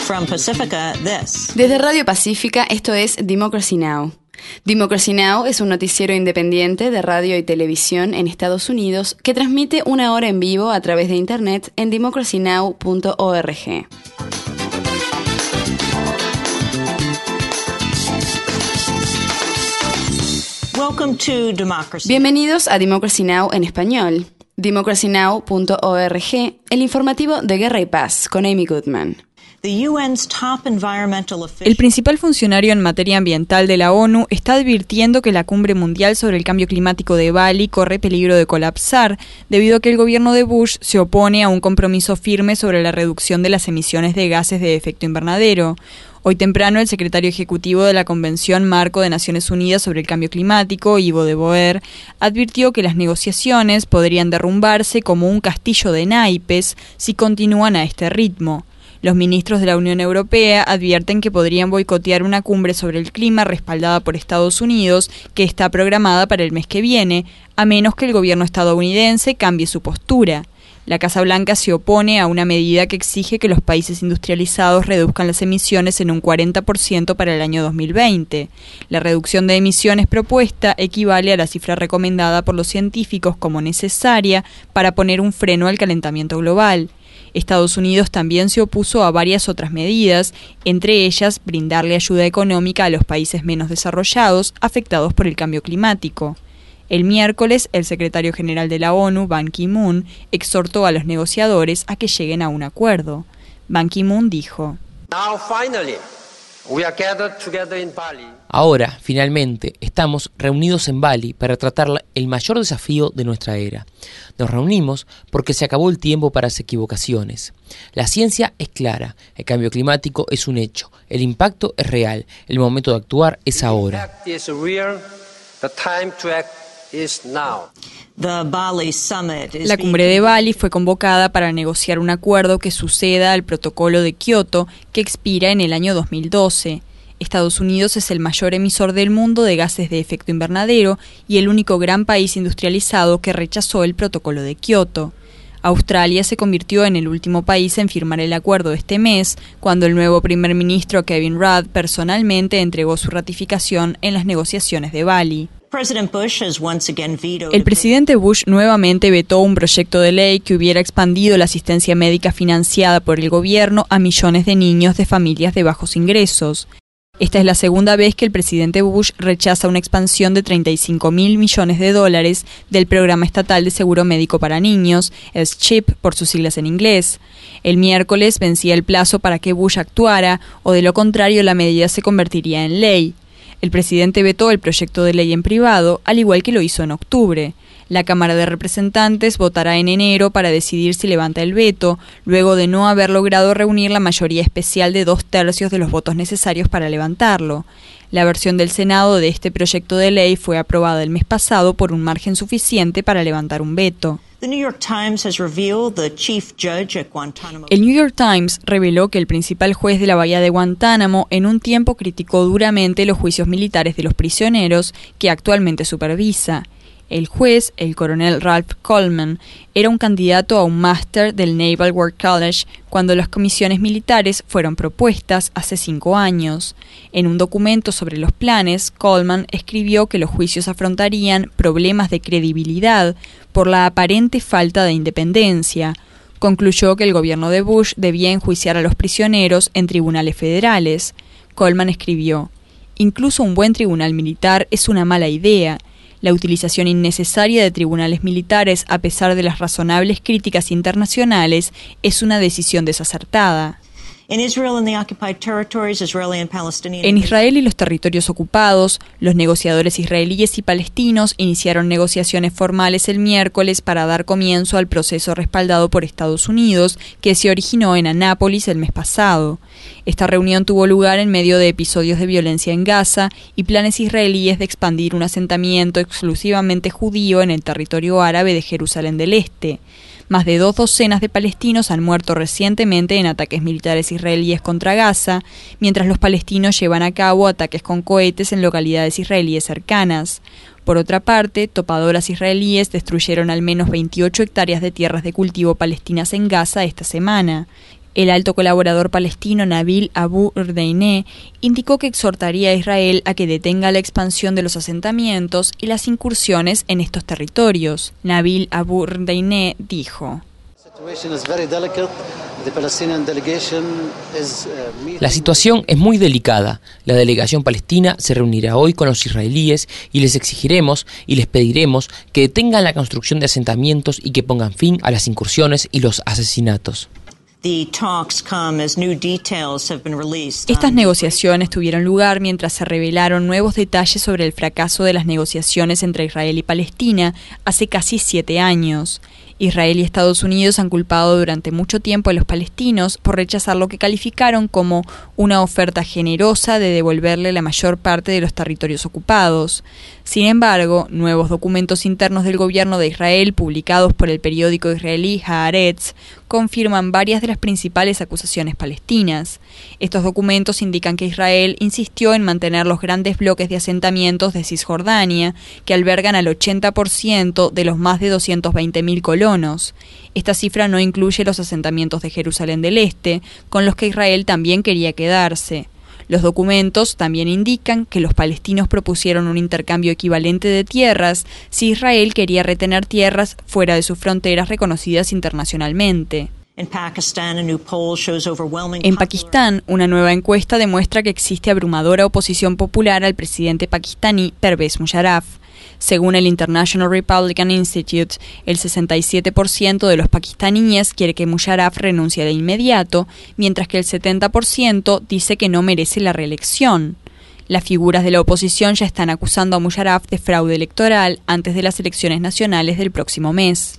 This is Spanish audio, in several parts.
From Pacifica, this. Desde Radio Pacífica, esto es Democracy Now! Democracy Now! Es un noticiero independiente de radio y televisión en Estados Unidos que transmite una hora en vivo a través de internet en democracynow.org. Welcome to Democracy. Bienvenidos a Democracy Now! En español. democracynow.org, el informativo de Guerra y Paz, con Amy Goodman. El principal funcionario en materia ambiental de la ONU está advirtiendo que la cumbre mundial sobre el cambio climático de Bali corre peligro de colapsar debido a que el gobierno de Bush se opone a un compromiso firme sobre la reducción de las emisiones de gases de efecto invernadero. Hoy temprano, el secretario ejecutivo de la Convención Marco de Naciones Unidas sobre el Cambio Climático, Ivo de Boer, advirtió que las negociaciones podrían derrumbarse como un castillo de naipes si continúan a este ritmo. Los ministros de la Unión Europea advierten que podrían boicotear una cumbre sobre el clima respaldada por Estados Unidos que está programada para el mes que viene, a menos que el gobierno estadounidense cambie su postura. La Casa Blanca se opone a una medida que exige que los países industrializados reduzcan las emisiones en un 40% para el año 2020. La reducción de emisiones propuesta equivale a la cifra recomendada por los científicos como necesaria para poner un freno al calentamiento global. Estados Unidos también se opuso a varias otras medidas, entre ellas brindarle ayuda económica a los países menos desarrollados afectados por el cambio climático. El miércoles, el secretario general de la ONU, Ban Ki-moon, exhortó a los negociadores a que lleguen a un acuerdo. Ban Ki-moon dijo: Ahora, finalmente, estamos reunidos en Bali para tratar el mayor desafío de nuestra era. Nos reunimos porque se acabó el tiempo para las equivocaciones. La ciencia es clara, el cambio climático es un hecho, el impacto es real, el momento de actuar es ahora. La cumbre de Bali fue convocada para negociar un acuerdo que suceda al protocolo de Kioto, que expira en el año 2012. Estados Unidos es el mayor emisor del mundo de gases de efecto invernadero y el único gran país industrializado que rechazó el protocolo de Kioto. Australia se convirtió en el último país en firmar el acuerdo este mes, cuando el nuevo primer ministro Kevin Rudd personalmente entregó su ratificación en las negociaciones de Bali. El presidente Bush nuevamente vetó un proyecto de ley que hubiera expandido la asistencia médica financiada por el gobierno a millones de niños de familias de bajos ingresos. Esta es la segunda vez que el presidente Bush rechaza una expansión de $35.000 millones del Programa Estatal de Seguro Médico para Niños, SCHIP por sus siglas en inglés. El miércoles vencía el plazo para que Bush actuara, o de lo contrario la medida se convertiría en ley. El presidente vetó el proyecto de ley en privado, al igual que lo hizo en octubre. La Cámara de Representantes votará en enero para decidir si levanta el veto, luego de no haber logrado reunir la mayoría especial de 2/3 de los votos necesarios para levantarlo. La versión del Senado de este proyecto de ley fue aprobada el mes pasado por un margen suficiente para levantar un veto. El New York Times reveló que el principal juez de la bahía de Guantánamo en un tiempo criticó duramente los juicios militares de los prisioneros que actualmente supervisa. El juez, el coronel Ralph Coleman, era un candidato a un máster del Naval War College cuando las comisiones militares fueron propuestas hace 5 años. En un documento sobre los planes, Coleman escribió que los juicios afrontarían problemas de credibilidad por la aparente falta de independencia. Concluyó que el gobierno de Bush debía enjuiciar a los prisioneros en tribunales federales. Coleman escribió: «Incluso un buen tribunal militar es una mala idea. La utilización innecesaria de tribunales militares, a pesar de las razonables críticas internacionales, es una decisión desacertada». En Israel y los territorios ocupados, los negociadores israelíes y palestinos iniciaron negociaciones formales el miércoles para dar comienzo al proceso respaldado por Estados Unidos, que se originó en Anápolis el mes pasado. Esta reunión tuvo lugar en medio de episodios de violencia en Gaza y planes israelíes de expandir un asentamiento exclusivamente judío en el territorio árabe de Jerusalén del Este. Más de 2 docenas de palestinos han muerto recientemente en ataques militares israelíes contra Gaza, mientras los palestinos llevan a cabo ataques con cohetes en localidades israelíes cercanas. Por otra parte, topadoras israelíes destruyeron al menos 28 hectáreas de tierras de cultivo palestinas en Gaza esta semana. El alto colaborador palestino Nabil Abu Rdeiné indicó que exhortaría a Israel a que detenga la expansión de los asentamientos y las incursiones en estos territorios. Nabil Abu Rdeiné dijo: La situación es muy delicada. La delegación palestina se reunirá hoy con los israelíes y les exigiremos y les pediremos que detengan la construcción de asentamientos y que pongan fin a las incursiones y los asesinatos. Estas negociaciones tuvieron lugar mientras se revelaron nuevos detalles sobre el fracaso de las negociaciones entre Israel y Palestina hace casi 7 años. Israel y Estados Unidos han culpado durante mucho tiempo a los palestinos por rechazar lo que calificaron como una oferta generosa de devolverle la mayor parte de los territorios ocupados. Sin embargo, nuevos documentos internos del gobierno de Israel, publicados por el periódico israelí Haaretz, confirman varias de las principales acusaciones palestinas. Estos documentos indican que Israel insistió en mantener los grandes bloques de asentamientos de Cisjordania, que albergan al 80% de los más de 220.000 colonos. Esta cifra no incluye los asentamientos de Jerusalén del Este, con los que Israel también quería quedarse. Los documentos también indican que los palestinos propusieron un intercambio equivalente de tierras si Israel quería retener tierras fuera de sus fronteras reconocidas internacionalmente. En Pakistán, una nueva encuesta demuestra que existe abrumadora oposición popular al presidente pakistaní Pervez Musharraf. Según el International Republican Institute, el 67% de los pakistaníes quiere que Musharraf renuncie de inmediato, mientras que el 70% dice que no merece la reelección. Las figuras de la oposición ya están acusando a Musharraf de fraude electoral antes de las elecciones nacionales del próximo mes.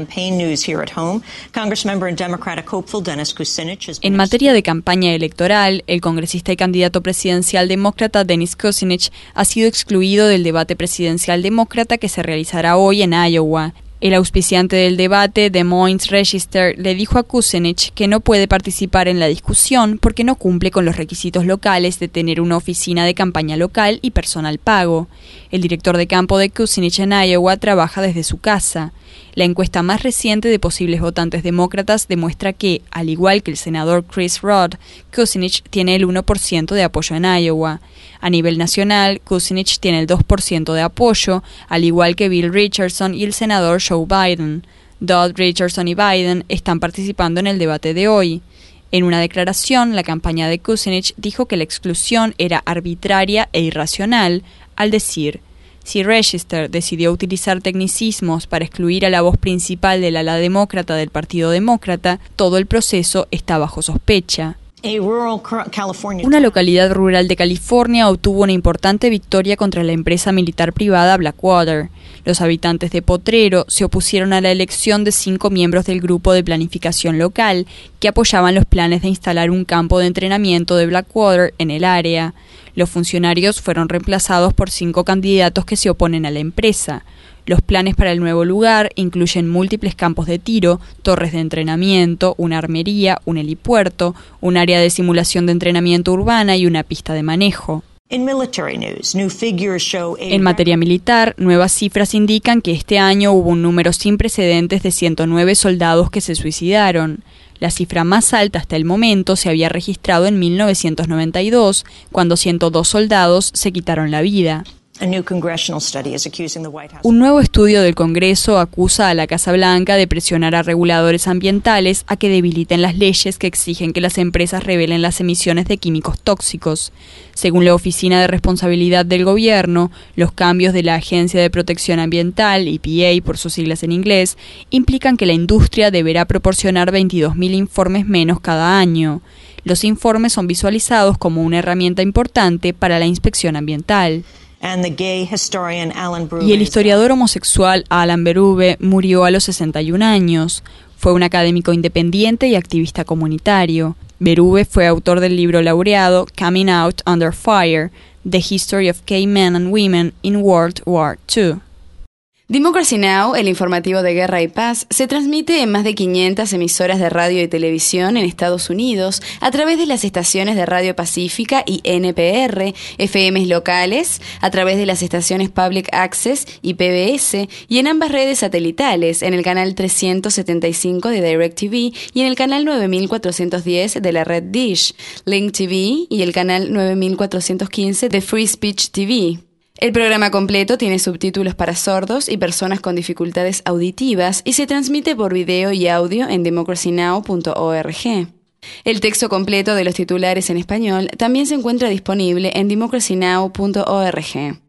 En materia de campaña electoral, el congresista y candidato presidencial demócrata Dennis Kucinich ha sido excluido del debate presidencial demócrata que se realizará hoy en Iowa. El auspiciante del debate, Des Moines Register, le dijo a Kucinich que no puede participar en la discusión porque no cumple con los requisitos locales de tener una oficina de campaña local y personal pago. El director de campo de Kucinich en Iowa trabaja desde su casa. La encuesta más reciente de posibles votantes demócratas demuestra que, al igual que el senador Chris Rodd, Kucinich tiene el 1% de apoyo en Iowa. A nivel nacional, Kucinich tiene el 2% de apoyo, al igual que Bill Richardson y el senador Joe Biden. Dodd, Richardson y Biden están participando en el debate de hoy. En una declaración, la campaña de Kucinich dijo que la exclusión era arbitraria e irracional, al decir: si Register decidió utilizar tecnicismos para excluir a la voz principal del ala demócrata del Partido Demócrata, todo el proceso está bajo sospecha. Una localidad rural de California obtuvo una importante victoria contra la empresa militar privada Blackwater. Los habitantes de Potrero se opusieron a la elección de 5 miembros del grupo de planificación local que apoyaban los planes de instalar un campo de entrenamiento de Blackwater en el área. Los funcionarios fueron reemplazados por 5 candidatos que se oponen a la empresa. Los planes para el nuevo lugar incluyen múltiples campos de tiro, torres de entrenamiento, una armería, un helipuerto, un área de simulación de entrenamiento urbana y una pista de manejo. En materia militar, nuevas cifras indican que este año hubo un número sin precedentes de 109 soldados que se suicidaron. La cifra más alta hasta el momento se había registrado en 1992, cuando 102 soldados se quitaron la vida. Un nuevo estudio del Congreso acusa a la Casa Blanca de presionar a reguladores ambientales a que debiliten las leyes que exigen que las empresas revelen las emisiones de químicos tóxicos. Según la Oficina de Responsabilidad del Gobierno, los cambios de la Agencia de Protección Ambiental, EPA por sus siglas en inglés, implican que la industria deberá proporcionar 22.000 informes menos cada año. Los informes son visualizados como una herramienta importante para la inspección ambiental. Y el historiador homosexual Alan Berube murió a los 61 años. Fue un académico independiente y activista comunitario. Berube fue autor del libro laureado Coming Out Under Fire: The History of Gay Men and Women in World War II. Democracy Now!, el informativo de guerra y paz, se transmite en más de 500 emisoras de radio y televisión en Estados Unidos a través de las estaciones de Radio Pacífica y NPR, FMs locales, a través de las estaciones Public Access y PBS, y en ambas redes satelitales, en el canal 375 de DirecTV y en el canal 9410 de la red Dish, Link TV y el canal 9415 de Free Speech TV. El programa completo tiene subtítulos para sordos y personas con dificultades auditivas y se transmite por video y audio en democracynow.org. El texto completo de los titulares en español también se encuentra disponible en democracynow.org.